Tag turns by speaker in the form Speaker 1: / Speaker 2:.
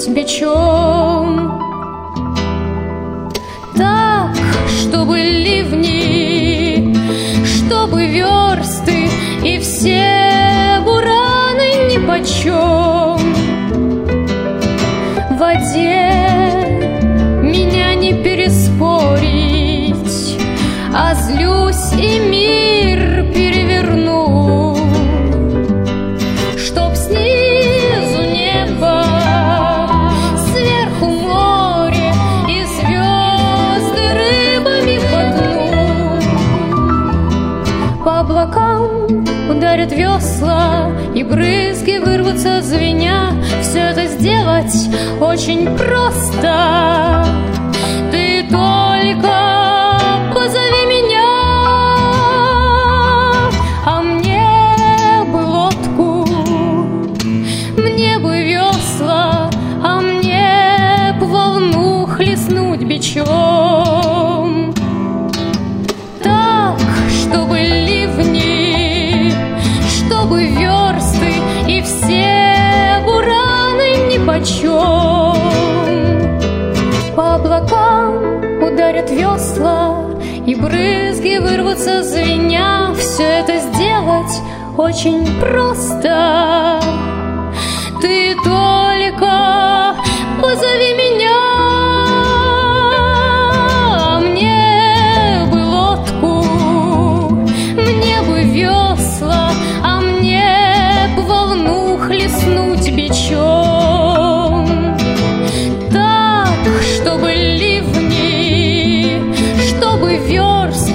Speaker 1: хлестнуть бичом. Так, чтобы ливни, чтобы версты и все бураны нипочем. В воде меня не переспорить, а злюсь и мир переверну. Чтоб снизу небо, сверху море и звезды рыбами по дну. По облакам ударят весла, и брызги вырвутся звеня. Все это сделать очень просто. Ты только позови меня, а мне бы лодку, мне бы весла, а мне б волну хлестнуть бичом. Так, чтобы ливни, чтобы версты и все бураны нипочем. По облакам ударят весла, и брызги вырвутся звеня. Все это сделать очень просто. Ты только позови меня, а мне бы лодку, мне бы весла, а мне б волну хлестнуть бичом. Так, чтобы ливни, чтобы версты